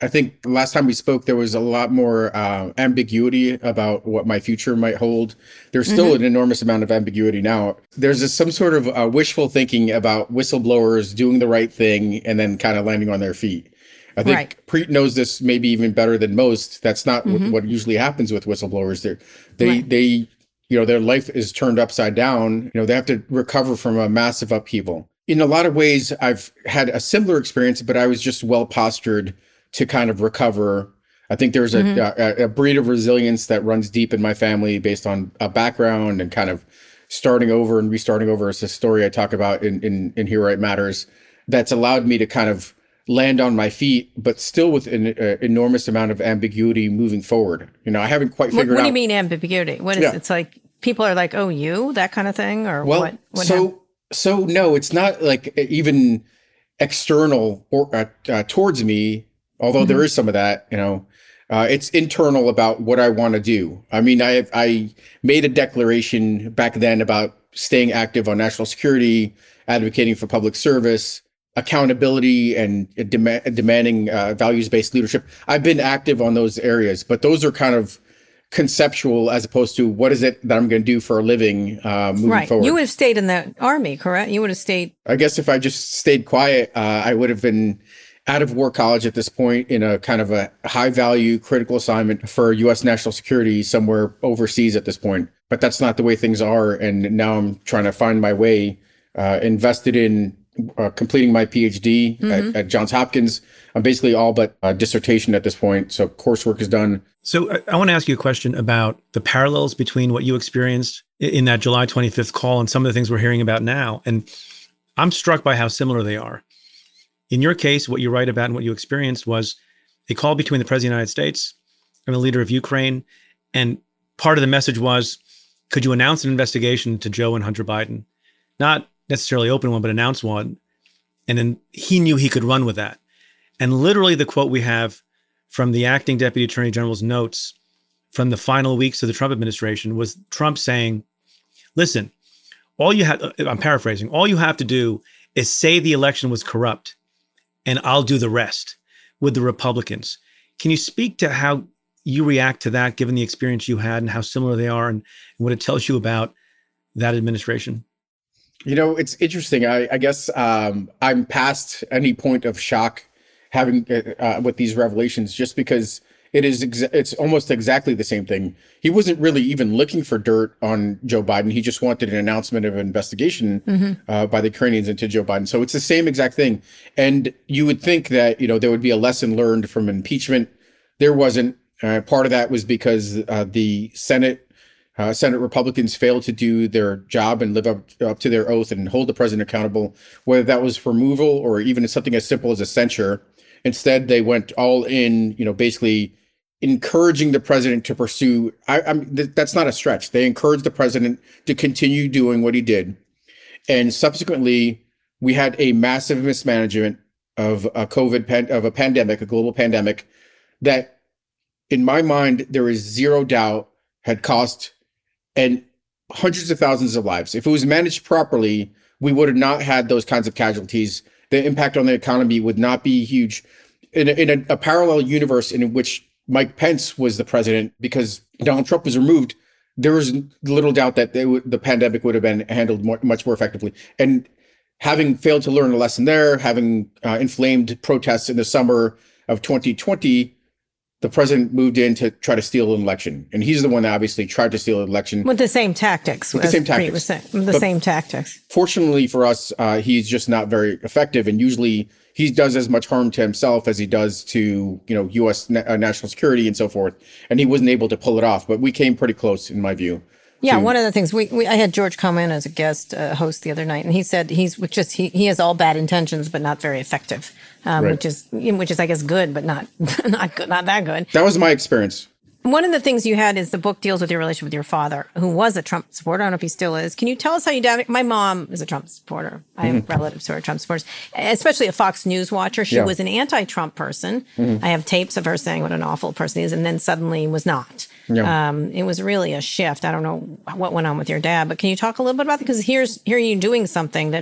I think the last time we spoke, there was a lot more uh, ambiguity about what my future might hold. There's still mm-hmm. an enormous amount of ambiguity now. There's a, some sort of uh, wishful thinking about whistleblowers doing the right thing and then kind of landing on their feet. I think right. Preet knows this maybe even better than most. That's not mm-hmm. what, what usually happens with whistleblowers. They're, they, right. they, you know, their life is turned upside down. You know, they have to recover from a massive upheaval. In a lot of ways, I've had a similar experience, but I was just well postured to kind of recover. I think there's a, mm-hmm. a, a breed of resilience that runs deep in my family based on a background and kind of starting over and restarting over. It's a story I talk about in, in, in Here Where It Matters that's allowed me to kind of land on my feet, but still with an uh, enormous amount of ambiguity moving forward. You know, I haven't quite figured out. What, what do you mean ambiguity? What is yeah. It's like people are like, oh, you, that kind of thing? Or well, what? what so, happened? so no, it's not like even external or uh, uh, towards me. Although mm-hmm. there is some of that, you know, uh, it's internal about what I want to do. I mean, I I made a declaration back then about staying active on national security, advocating for public service, accountability, and dem- demanding uh, values-based leadership. I've been active on those areas, but those are kind of conceptual as opposed to what is it that I'm going to do for a living uh, moving right. forward. You would have stayed in the Army, correct? You would have stayed. I guess if I just stayed quiet, uh, I would have been out of war college at this point in a kind of a high value critical assignment for U S national security somewhere overseas at this point. But that's not the way things are. And now I'm trying to find my way, uh, invested in uh, completing my PhD mm-hmm. at, at Johns Hopkins. I'm basically all but a dissertation at this point. So coursework is done. So I, I want to ask you a question about the parallels between what you experienced in that July twenty-fifth call and some of the things we're hearing about now. And I'm struck by how similar they are. In your case, what you write about and what you experienced was a call between the President of the United States and the leader of Ukraine. And part of the message was, could you announce an investigation to Joe and Hunter Biden? Not necessarily open one, but announce one. And then he knew he could run with that. And literally the quote we have from the acting Deputy Attorney General's notes from the final weeks of the Trump administration was Trump saying, listen, all you have, I'm paraphrasing, all you have to do is say the election was corrupt, and I'll do the rest with the Republicans. Can you speak to how you react to that, given the experience you had and how similar they are and, and what it tells you about that administration? You know, it's interesting. I, I guess um, I'm past any point of shock having uh, with these revelations, just because it is exa- it's almost exactly the same thing. He wasn't really even looking for dirt on Joe Biden. He just wanted an announcement of an investigation mm-hmm. uh, by the Ukrainians into Joe Biden. So it's the same exact thing. And you would think that, you know, there would be a lesson learned from impeachment. There wasn't. Uh, part of that was because uh, the Senate uh, Senate Republicans failed to do their job and live up, up to their oath and hold the president accountable, whether that was removal or even something as simple as a censure. Instead, they went all in, you know, basically encouraging the president to pursue. I, I'm, th- that's not a stretch. They encouraged the president to continue doing what he did. And subsequently, we had a massive mismanagement of a COVID, pan- of a pandemic, a global pandemic that, in my mind, there is zero doubt had cost and hundreds of thousands of lives. If it was managed properly, we would have not had those kinds of casualties. The impact on the economy would not be huge. In a, in a, a parallel universe in which Mike Pence was the president, because Donald Trump was removed, there was little doubt that they would, the pandemic would have been handled more, much more effectively. And having failed to learn a lesson there, having uh, inflamed protests in the summer of twenty twenty, the president moved in to try to steal an election. And he's the one that obviously tried to steal an election. With the same tactics. With the same tactics. Was saying, with the but same tactics. Fortunately for us, uh, he's just not very effective. And usually he does as much harm to himself as he does to, you know, U S na- uh, national security and so forth. And he wasn't able to pull it off. But we came pretty close, in my view. Yeah, one of the things we, we I had George come in as a guest uh, host the other night, and he said he's just he, he has all bad intentions, but not very effective, um, right. which is which is I guess good, but not not good, not that good. That was my experience. One of the things you had is the book deals with your relationship with your father, who was a Trump supporter. I don't know if he still is. Can you tell us how you did? My mom is a Trump supporter. I have mm-hmm. relatives who are Trump supporters, especially a Fox News watcher. She yeah. was an anti-Trump person. Mm-hmm. I have tapes of her saying what an awful person he is, and then suddenly was not. Yeah. Um, it was really a shift. I don't know what went on with your dad, but can you talk a little bit about that? Because here's here you doing something that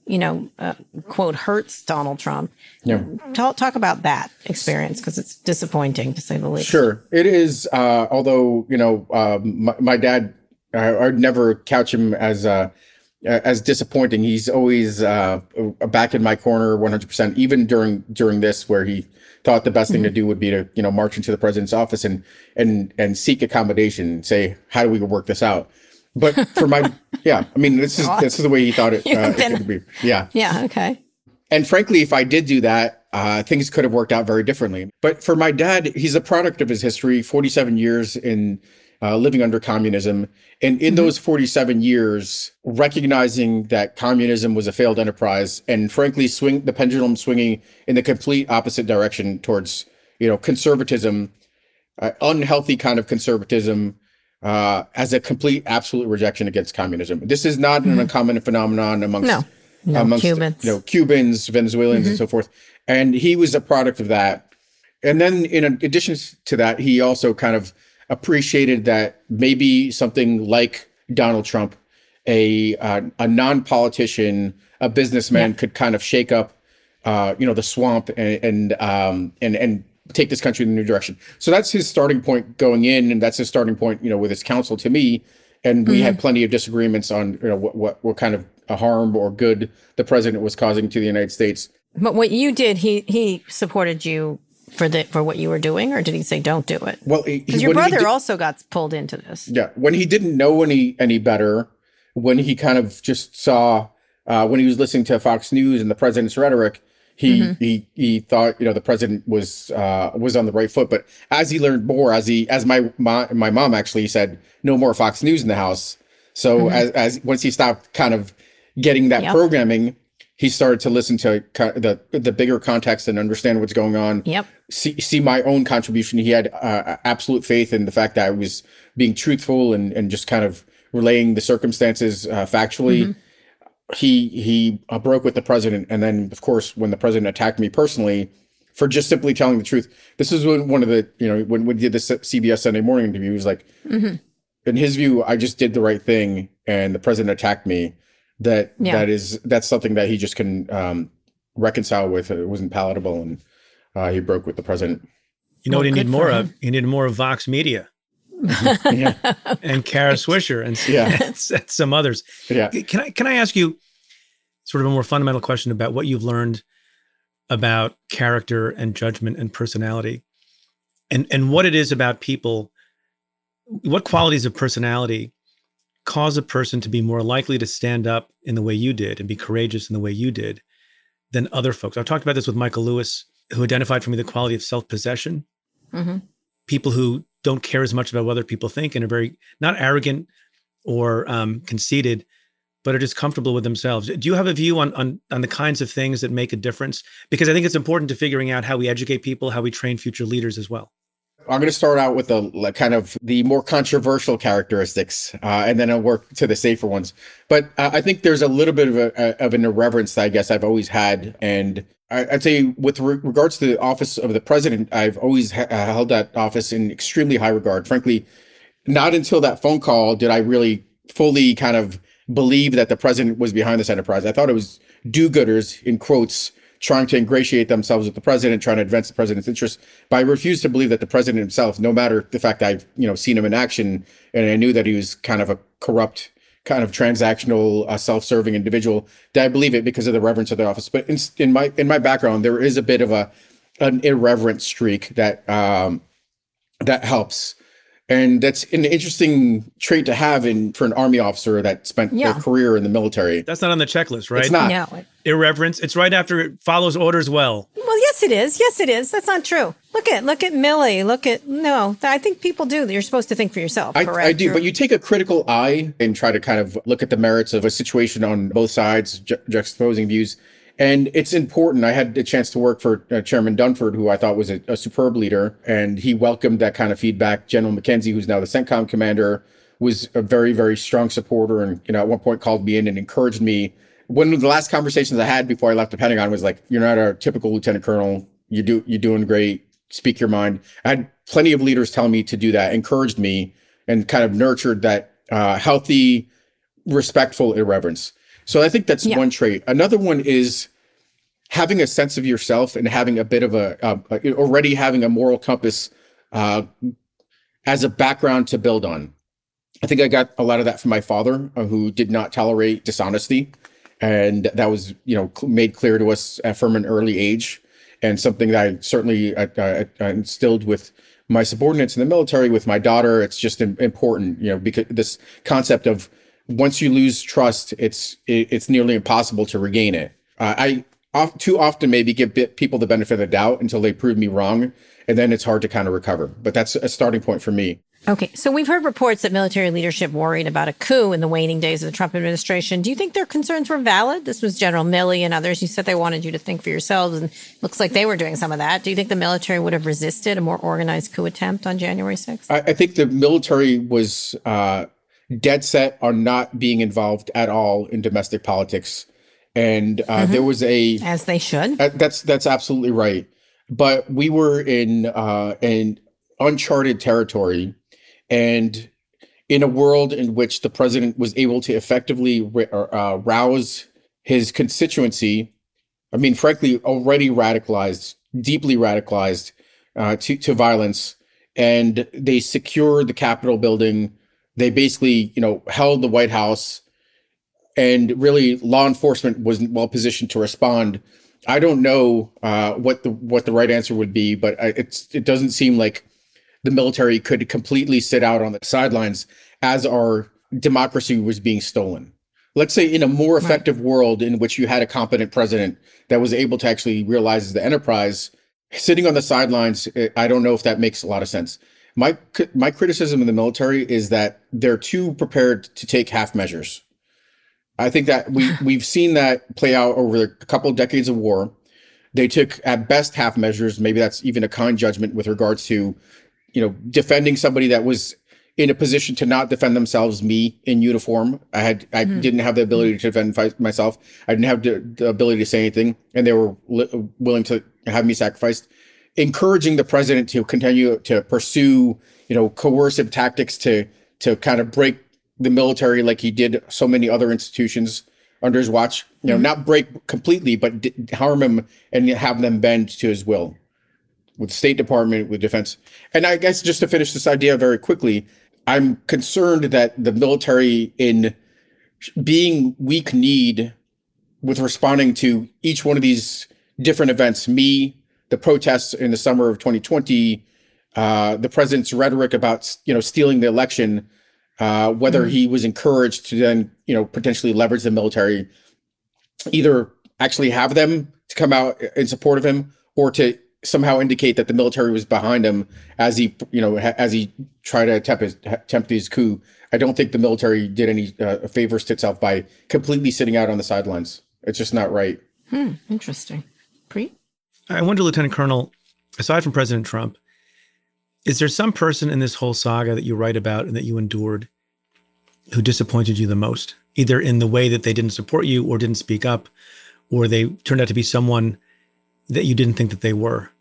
you know, uh, quote, hurts Donald Trump. Yeah. Talk, talk about that experience, because it's disappointing, to say the least. Sure. It is. Uh, although, you know, uh, my, my dad, I, I'd never couch him as uh, as disappointing. He's always uh, back in my corner one hundred percent, even during during this, where he thought the best thing mm-hmm. to do would be to, you know, march into the president's office and and and seek accommodation and say, how do we work this out? But for my, yeah, I mean, this is this is the way he thought it, uh, it could be. Yeah. Yeah. Okay. And frankly, if I did do that, uh, things could have worked out very differently. But for my dad, he's a product of his history, forty-seven years in uh, living under communism. And in mm-hmm. those forty-seven years, recognizing that communism was a failed enterprise and frankly, swing the pendulum swinging in the complete opposite direction towards, you know, conservatism, uh, unhealthy kind of conservatism, uh, as a complete, absolute rejection against communism. This is not mm-hmm. an uncommon phenomenon amongst, no. No, amongst Cubans. you know, Cubans, Venezuelans, mm-hmm. and so forth. And he was a product of that. And then in addition to that, he also kind of appreciated that maybe something like Donald Trump, a uh, a non-politician, a businessman, yeah. could kind of shake up, uh, you know, the swamp and and um, and and take this country in a new direction. So that's his starting point going in, and that's his starting point, you know, with his counsel to me. And we mm-hmm. had plenty of disagreements on, you know, what what what kind of a harm or good the president was causing to the United States. But what you did, he he supported you for the for what you were doing, or did he say don't do it? Well, because your brother did, also got pulled into this. Yeah, when he didn't know any any better, when he kind of just saw uh, when he was listening to Fox News and the president's rhetoric, he mm-hmm. he he thought, you know, the president was uh, was on the right foot. But as he learned more, as he as my my, my mom actually said, no more Fox News in the house. So mm-hmm. as as once he stopped kind of getting that yep. programming, he started to listen to the the bigger context and understand what's going on. Yep. See see my own contribution. He had uh, absolute faith in the fact that I was being truthful and and just kind of relaying the circumstances uh, factually. Mm-hmm. He he uh, broke with the president, and then of course when the president attacked me personally for just simply telling the truth. This is when one of the you know when we did the C B S Sunday Morning interview. He was like, mm-hmm. in his view, I just did the right thing, and the president attacked me. That yeah. that is that's something that he just can um, reconcile with. It wasn't palatable, and uh, he broke with the president. You know well, what he needed more him. of? He needed more of Vox Media, yeah. and Kara Swisher, and, yeah. and some others. Yeah. Can I can I ask you sort of a more fundamental question about what you've learned about character and judgment and personality, and and what it is about people, what qualities of personality cause a person to be more likely to stand up in the way you did and be courageous in the way you did than other folks. I talked about this with Michael Lewis, who identified for me the quality of self-possession. Mm-hmm. People who don't care as much about what other people think and are very, not arrogant or um, conceited, but are just comfortable with themselves. Do you have a view on, on, on the kinds of things that make a difference? Because I think it's important to figuring out how we educate people, how we train future leaders as well. I'm going to start out with the like, kind of the more controversial characteristics, uh, and then I'll work to the safer ones. But uh, I think there's a little bit of a of an irreverence that I guess I've always had, and I, I'd say with re- regards to the office of the president, I've always ha- held that office in extremely high regard. Frankly, not until that phone call did I really fully kind of believe that the president was behind this enterprise. I thought it was do-gooders, in quotes, trying to ingratiate themselves with the president, trying to advance the president's interests. But I refuse to believe that the president himself, no matter the fact that I've, you know, seen him in action, and I knew that he was kind of a corrupt, kind of transactional, uh, self-serving individual, that I believe it because of the reverence of the office. But in, in my in my background, there is a bit of a an irreverent streak that um, that helps. And that's an interesting trait to have in for an army officer that spent yeah. their career in the military. That's not on the checklist, right? It's not. No. Irreverence. It's right after it follows orders well. Well, yes, it is. Yes, it is. That's not true. Look at look at Milley. Look at no. I think people do. You're supposed to think for yourself. I, correct? I do, but you take a critical eye and try to kind of look at the merits of a situation on both sides, ju- juxtaposing views. And it's important. I had a chance to work for uh, Chairman Dunford, who I thought was a, a superb leader, and he welcomed that kind of feedback. General McKenzie, who's now the CENTCOM commander, was a very, very strong supporter, and you know, at one point called me in and encouraged me. One of the last conversations I had before I left the Pentagon was like, "You're not a typical lieutenant colonel. You do, you're doing great. Speak your mind." I had plenty of leaders telling me to do that, encouraged me, and kind of nurtured that uh, healthy, respectful irreverence. So I think that's Yeah. one trait. Another one is having a sense of yourself and having a bit of a, a, a already having a moral compass uh, as a background to build on. I think I got a lot of that from my father, uh, who did not tolerate dishonesty. And that was, you know, cl- made clear to us uh, from an early age, and something that I certainly uh, uh, instilled with my subordinates in the military, with my daughter. It's just im- important, you know, because this concept of once you lose trust, it's it, it's nearly impossible to regain it. Uh, I off, too often maybe give bit people the benefit of the doubt until they prove me wrong, and then it's hard to kind of recover. But that's a starting point for me. Okay, so we've heard reports that military leadership worried about a coup in the waning days of the Trump administration. Do you think their concerns were valid? This was General Milley and others. You said they wanted you to think for yourselves, and looks like they were doing some of that. Do you think the military would have resisted a more organized coup attempt on January sixth? I, I think the military was uh, dead set on not being involved at all in domestic politics, and uh, mm-hmm. there was a as they should. Uh, that's that's absolutely right. But we were in uh, in uncharted territory. And in a world in which the president was able to effectively uh, rouse his constituency, I mean, frankly, already radicalized, deeply radicalized uh, to, to violence, and they secured the Capitol building. They basically, you know, held the White House, and really law enforcement wasn't well positioned to respond. I don't know uh, what the what the right answer would be, but it's it doesn't seem like the military could completely sit out on the sidelines as our democracy was being stolen. Let's say in a more effective right. world in which you had a competent president that was able to actually realize the enterprise, sitting on the sidelines, I don't know if that makes a lot of sense. My my criticism of the military is that they're too prepared to take half measures. I think that we, we've seen that play out over a couple of decades of war. They took at best half measures. Maybe that's even a kind judgment with regards to, you know, defending somebody that was in a position to not defend themselves, me in uniform. I had, I mm-hmm. didn't have the ability to defend myself. I didn't have the, the ability to say anything, and they were li- willing to have me sacrificed. Encouraging the president to continue to pursue, you know, coercive tactics to, to kind of break the military like he did so many other institutions under his watch, you know, mm-hmm. not break completely, but d- harm him and have them bend to his will. With State Department, with defense. And I guess just to finish this idea very quickly, I'm concerned that the military, in being weak-kneed with responding to each one of these different events, me, the protests in the summer of twenty twenty, uh, the president's rhetoric about, you know, stealing the election, uh, whether mm-hmm. he was encouraged to then, you know, potentially leverage the military, either actually have them to come out in support of him or to somehow indicate that the military was behind him as he, you know, as he tried to attempt his, attempt his coup. I don't think the military did any uh, favors to itself by completely sitting out on the sidelines. It's just not right. Hmm. Interesting. Preet? I wonder, Lieutenant Colonel, aside from President Trump, is there some person in this whole saga that you write about and that you endured who disappointed you the most, either in the way that they didn't support you or didn't speak up, or they turned out to be someone that you didn't think that they were?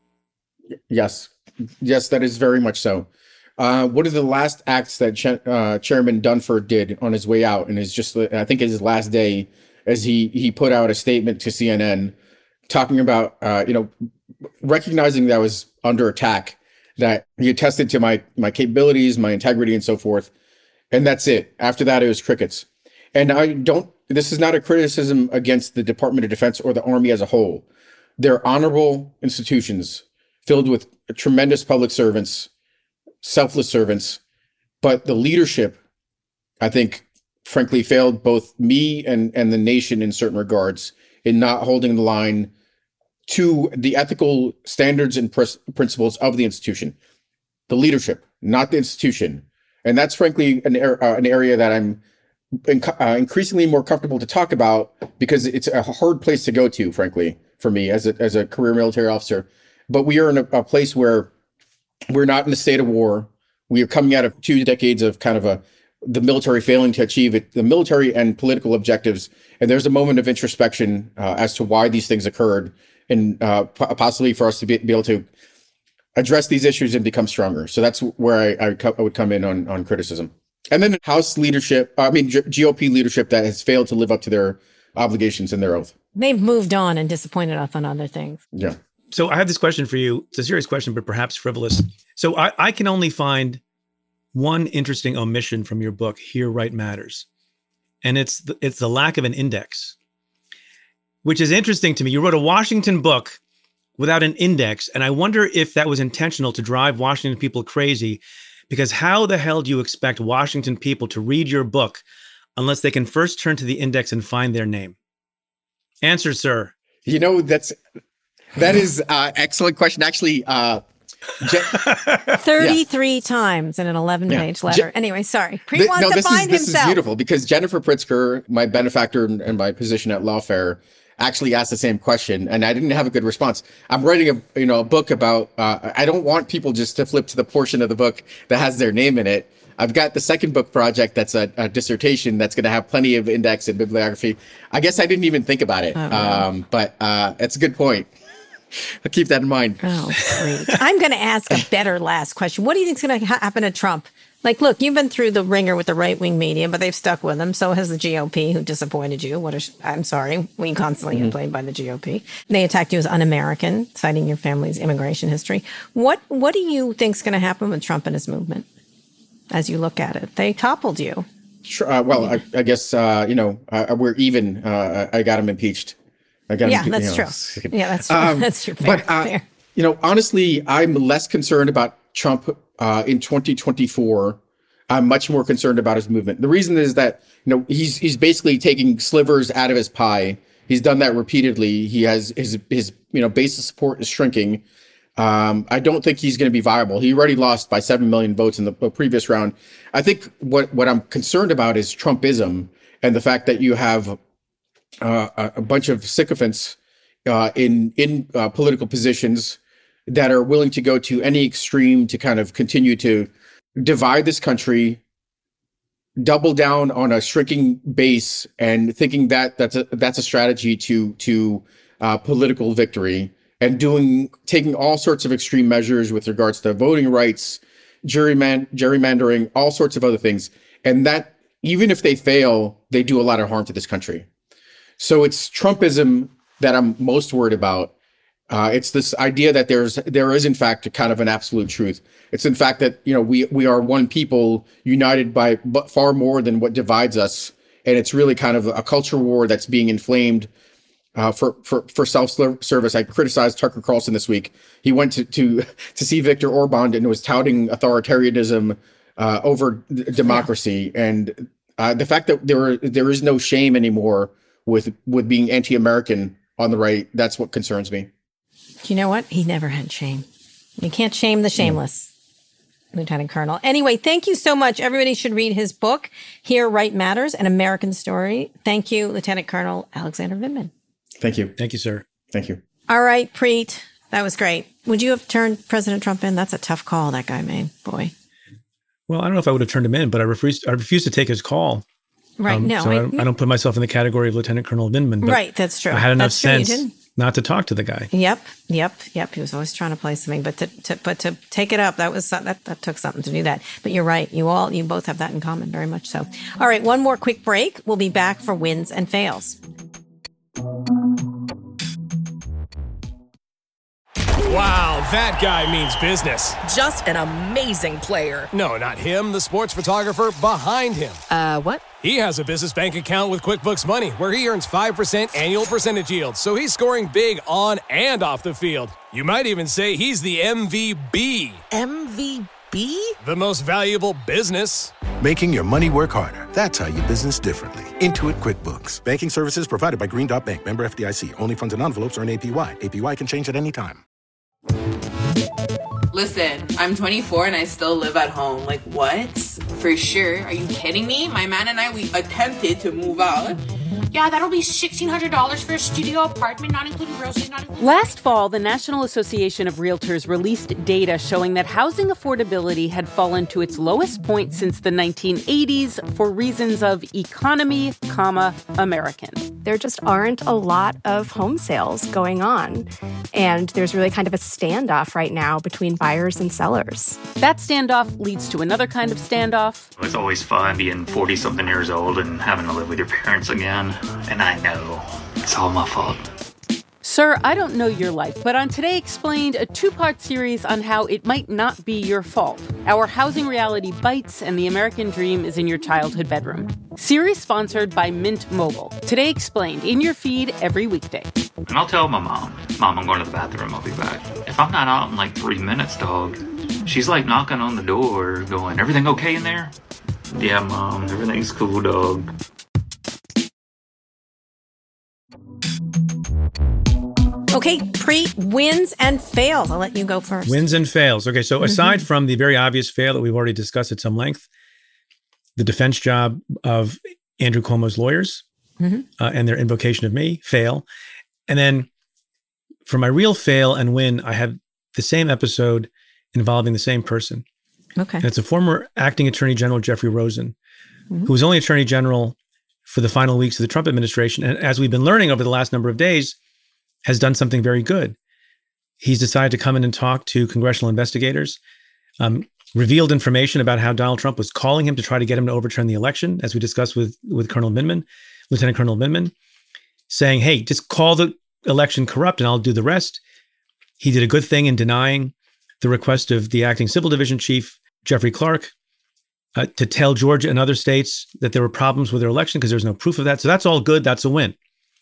Yes. Yes, that is very much so. Uh, one of the last acts that Ch- uh, Chairman Dunford did on his way out, and is just, I think his last day, as he he put out a statement to C N N talking about, uh, you know, recognizing that I was under attack, that he attested to my my capabilities, my integrity, and so forth. And that's it. After that, it was crickets. And I don't, this is not a criticism against the Department of Defense or the Army as a whole. They're honorable institutions filled with tremendous public servants, selfless servants. But the leadership, I think, frankly, failed both me and, and the nation in certain regards in not holding the line to the ethical standards and pr- principles of the institution. The leadership, not the institution. And that's, frankly, an, er- uh, an area that I'm inc- uh, increasingly more comfortable to talk about, because it's a hard place to go to, frankly, for me as a, as a career military officer. But we are in a, a place where we're not in a state of war. We are coming out of two decades of kind of a the military failing to achieve it, the military and political objectives. And there's a moment of introspection uh, as to why these things occurred, and uh, p- possibly for us to be, be able to address these issues and become stronger. So that's where I, I, co- I would come in on, on criticism. And then House leadership, I mean, G O P leadership that has failed to live up to their obligations and their oath. They've moved on and disappointed us on other things. Yeah. So I have this question for you. It's a serious question, but perhaps frivolous. So I, I can only find one interesting omission from your book, Here Right Matters. And it's the, it's the lack of an index, which is interesting to me. You wrote a Washington book without an index. And I wonder if that was intentional to drive Washington people crazy, because how the hell do you expect Washington people to read your book unless they can first turn to the index and find their name? Answer, sir. You know, that's, that is an excellent question. Actually, uh, Je- thirty-three yeah. times in an eleven-page yeah. letter. Je- anyway, sorry. Preet th- wants no, to this find is, this himself. is beautiful because Jennifer Pritzker, my benefactor and, and my position at Lawfare, actually asked the same question, and I didn't have a good response. I'm writing a you know a book about. Uh, I don't want people just to flip to the portion of the book that has their name in it. I've got the second book project that's a, a dissertation that's going to have plenty of index and bibliography. I guess I didn't even think about it, oh, wow. um, but uh, it's a good point. I'll keep that in mind. Oh, great. I'm going to ask a better last question. What do you think is going to ha- happen to Trump? Like, look, you've been through the ringer with the right-wing media, but they've stuck with him. So has the G O P, who disappointed you. What a sh- I'm sorry. We constantly mm-hmm. get played by the G O P. They attacked you as un-American, citing your family's immigration history. What What do you think is going to happen with Trump and his movement as you look at it? They toppled you. Sure. Uh, well, I, I guess, uh, you know, uh, we're even. Uh, I got him impeached. I got yeah, him, that's you know, true. Yeah, that's true. Um, that's true. Fair, but, uh, fair. you know, honestly, I'm less concerned about Trump uh, in twenty twenty-four. I'm much more concerned about his movement. The reason is that, you know, he's he's basically taking slivers out of his pie. He's done that repeatedly. He has his his you know base of support is shrinking. Um, I don't think he's going to be viable. He already lost by seven million votes in the previous round. I think what what I'm concerned about is Trumpism and the fact that you have uh, a, a bunch of sycophants uh, in in uh, political positions that are willing to go to any extreme to kind of continue to divide this country, double down on a shrinking base, and thinking that that's a that's a strategy to to uh, political victory, and doing taking all sorts of extreme measures with regards to voting rights, gerryman- gerrymandering, all sorts of other things, and that even if they fail, they do a lot of harm to this country. So it's Trumpism that I'm most worried about. Uh, it's this idea that there's there is in fact a kind of an absolute truth. It's in fact that you know we we are one people united by but far more than what divides us, and it's really kind of a culture war that's being inflamed uh, for for for self-service. I criticized Tucker Carlson this week. He went to to to see Viktor Orban and was touting authoritarianism uh, over d- democracy, yeah. and uh, the fact that there there is no shame anymore with with being anti-American on the right. That's what concerns me. You know what? He never had shame. You can't shame the shameless, mm. Lieutenant Colonel. Anyway, thank you so much. Everybody should read his book, Here Right Matters, An American Story. Thank you, Lieutenant Colonel Alexander Vindman. Thank you. Thank you, sir. Thank you. All right, Preet. That was great. Would you have turned President Trump in? That's a tough call that guy made. Boy. Well, I don't know if I would have turned him in, but I refused, I refused to take his call. Right. Um, no. so I, I, don't, I don't put myself in the category of Lieutenant Colonel Vindman. But right. That's true. I had enough that's sense not to talk to the guy. Yep. Yep. Yep. He was always trying to play something, but to, to but to take it up, that was that that took something to do that. But you're right. You all you both have that in common, very much so. All right. One more quick break. We'll be back for wins and fails. Wow, that guy means business. Just an amazing player. No, not him, the sports photographer behind him. Uh, what? He has a business bank account with QuickBooks Money where he earns five percent annual percentage yield, so he's scoring big on and off the field. You might even say he's the M V B. M V B? The most valuable business. Making your money work harder. That's how you business differently. Intuit QuickBooks. Banking services provided by Green Dot Bank. Member F D I C. Only funds and envelopes earn A P Y. A P Y can change at any time. Listen, I'm twenty-four and I still live at home. Like, what? For sure. Are you kidding me? My man and I, we attempted to move out. Yeah, that'll be sixteen hundred dollars for a studio apartment, not including groceries, not including... Last fall, the National Association of Realtors released data showing that housing affordability had fallen to its lowest point since the nineteen eighties for reasons of economy, comma, American. There just aren't a lot of home sales going on. And there's really kind of a standoff right now between buyers and sellers. That standoff leads to another kind of standoff. It's always fun being forty-something years old and having to live with your parents again. And I know it's all my fault. Sir, I don't know your life, but on Today Explained, a two-part series on how it might not be your fault. Our housing reality bites and the American dream is in your childhood bedroom. Series sponsored by Mint Mobile. Today Explained, in your feed every weekday. And I'll tell my mom, Mom, I'm going to the bathroom, I'll be back. If I'm not out in like three minutes, dog, she's like knocking on the door going, everything okay in there? Yeah, Mom, everything's cool, dog. Okay, Preet, wins and fails. I'll let you go first. Wins and fails. Okay, so aside mm-hmm. from the very obvious fail that we've already discussed at some length, the defense job of Andrew Cuomo's lawyers mm-hmm. uh, and their invocation of me, fail. And then for my real fail and win, I had the same episode involving the same person. Okay. And it's a former acting Attorney General, Jeffrey Rosen, mm-hmm. who was only Attorney General for the final weeks of the Trump administration. And as we've been learning over the last number of days, has done something very good. He's decided to come in and talk to congressional investigators, um, revealed information about how Donald Trump was calling him to try to get him to overturn the election, as we discussed with, with Colonel Vindman, Lieutenant Colonel Vindman, saying, hey, just call the election corrupt and I'll do the rest. He did a good thing in denying the request of the acting civil division chief, Jeffrey Clark, uh, to tell Georgia and other states that there were problems with their election because there's no proof of that. So that's all good. That's a win.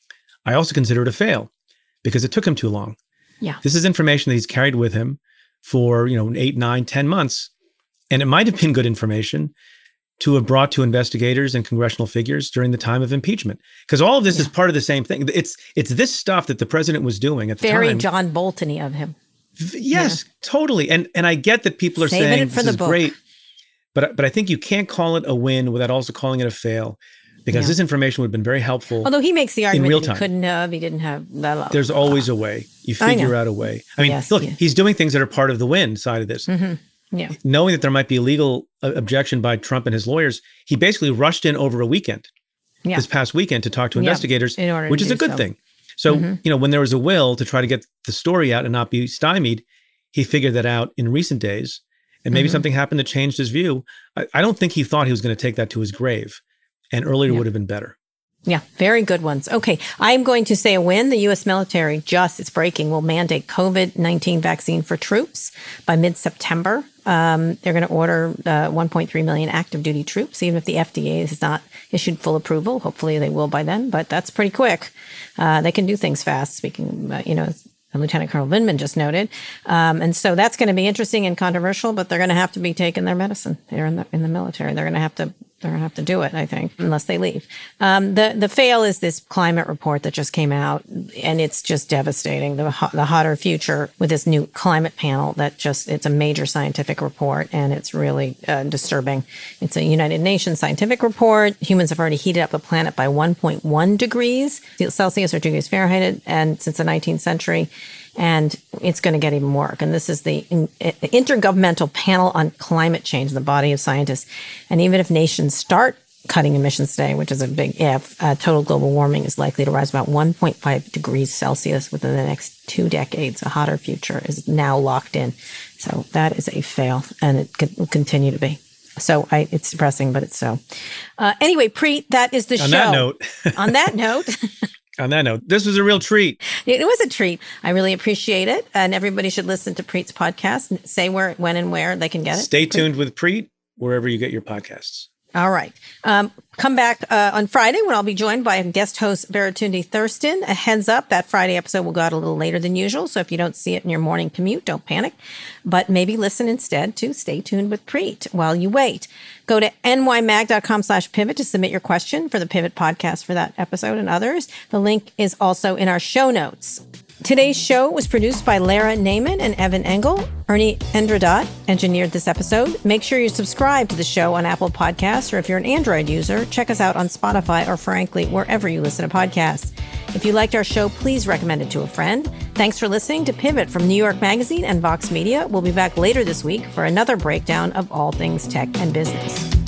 I also consider it a fail, because it took him too long. Yeah. This is information that he's carried with him for, you know, eight, nine, ten months. And it might have been good information to have brought to investigators and congressional figures during the time of impeachment. Because all of this yeah. is part of the same thing. It's it's this stuff that the president was doing at the Very time. Very John Bolton-y of him. Yes, yeah. totally. And and I get that people are Saving saying it for this the is book. great. But, but I think you can't call it a win without also calling it a fail. Because yeah. this information would have been very helpful. Although he makes the argument in real that time. he couldn't have, he didn't have that. There's always a way. You figure out a way. I mean, yes, look, yeah. he's doing things that are part of the win side of this. Mm-hmm. Yeah. Knowing that there might be a legal uh, objection by Trump and his lawyers, he basically rushed in over a weekend, yeah. this past weekend, to talk to investigators, yeah, which is a good so. thing. So, mm-hmm. you know, when there was a will to try to get the story out and not be stymied, he figured that out in recent days. And maybe mm-hmm. something happened that changed his view. I, I don't think he thought he was going to take that to his grave. And earlier yeah. would have been better. Yeah, very good ones. Okay, I'm going to say a win. The U S military, just, it's breaking, will mandate COVID nineteen vaccine for troops by mid-September. Um, they're going to order uh, one point three million active duty troops, even if the F D A has not issued full approval. Hopefully they will by then, but that's pretty quick. Uh, they can do things fast, speaking, uh, you know, Lieutenant Colonel Vindman just noted. Um, and so that's going to be interesting and controversial, but they're going to have to be taking their medicine. They're in the in the military. They're going to have to they're going to have to do it, I think, unless they leave. Um, the the fail is this climate report that just came out, and it's just devastating. The the hotter future with this new climate panel that just it's a major scientific report, and it's really uh, disturbing. It's a United Nations scientific report. Humans have already heated up the planet by one point one degrees Celsius or degrees Fahrenheit, and since the nineteenth century. And it's going to get even more. And this is the Intergovernmental Panel on Climate Change, the body of scientists. And even if nations start cutting emissions today, which is a big if, uh, total global warming is likely to rise about one point five degrees Celsius within the next two decades. A hotter future is now locked in. So that is a fail, and it could, will continue to be. So I, it's depressing, but it's so. Uh, anyway, Preet, that is the on show. That note. On that note. On that note, this was a real treat. It was a treat. I really appreciate it. And everybody should listen to Preet's podcast. Say where, when, and where they can get it. Stay tuned with Preet, wherever you get your podcasts. All right. Um, come back uh, on Friday when I'll be joined by guest host Baratunde Thurston. A heads up, that Friday episode will go out a little later than usual. So if you don't see it in your morning commute, don't panic. But maybe listen instead to Stay Tuned with Preet while you wait. Go to nymag.com slash pivot to submit your question for the Pivot podcast for that episode and others. The link is also in our show notes. Today's show was produced by Lara Naiman and Evan Engel. Ernie Endradat engineered this episode. Make sure you subscribe to the show on Apple Podcasts, or if you're an Android user, check us out on Spotify or, frankly, wherever you listen to podcasts. If you liked our show, please recommend it to a friend. Thanks for listening to Pivot from New York Magazine and Vox Media. We'll be back later this week for another breakdown of all things tech and business.